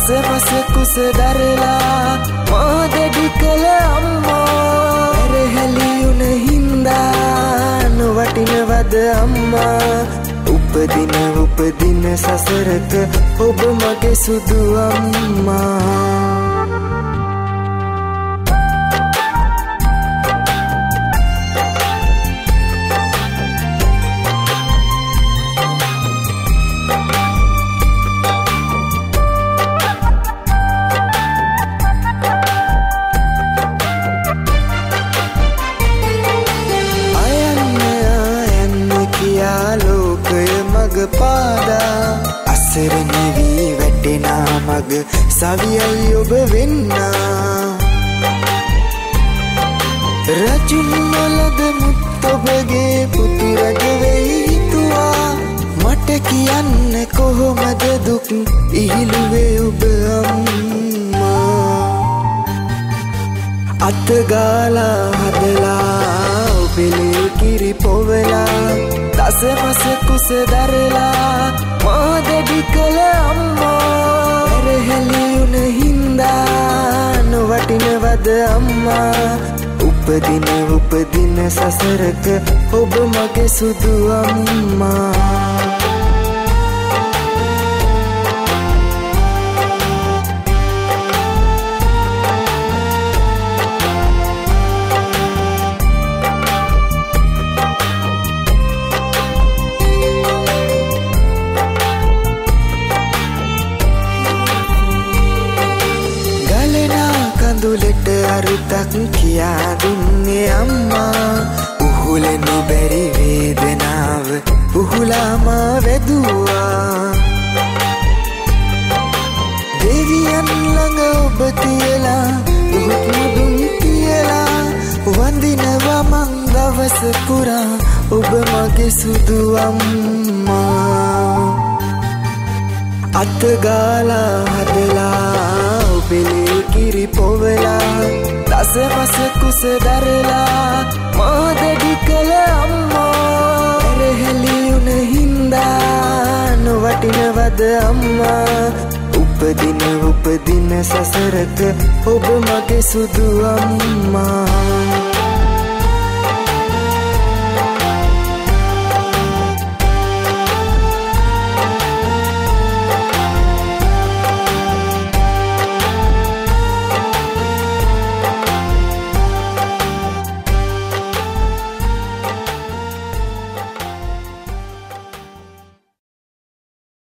දසපස කුස දරලා මා දෙඩි කළ අම්මා රැහැලියුන හින්දා නොවටිනවද අම්මා උපදින සසරක ඔබ මගේ සුදු අම්මා පාදා අසරණ වී වැටෙනා මග සවියයි ඔබ වෙන්නා රජුන් වලද මුත් ඔබගේ පුතු රජ වෙයි හිතුවා මට කියන්න කොහොමද දුක් ඉහිලුවේ ඔබ අම්මා අතගාලා හදලා ඔබේ කිරි පොවලා දසපස කුස දරලා මා දෙඩි කළ අම්මා රැහැලියුන හින්දා නොවටිනවද අම්මා උපදින සසරක ඔබ මගේ සුදු අම්මා දුලට අරුතක් කියා දුන්නේ අම්මා උහුල නොබැරි වේදනාව උහුලාම වැදුවා දෙවියන් ළඟ ඔබ තියලා දුක් මුදුන් තියලා වඳිනවා මං දවස පුරා ඔබ මගේ සුදු අම්මා අතගාලා හදලා ඔබේ කිරි පොවලා දසපස කුස දරලා මා දෙඩි කළ අම්මා රැහැලියුන හින්දා නොවටිනවද අම්මා උපදින සසරක ඔබ මගේ සුදු අම්මා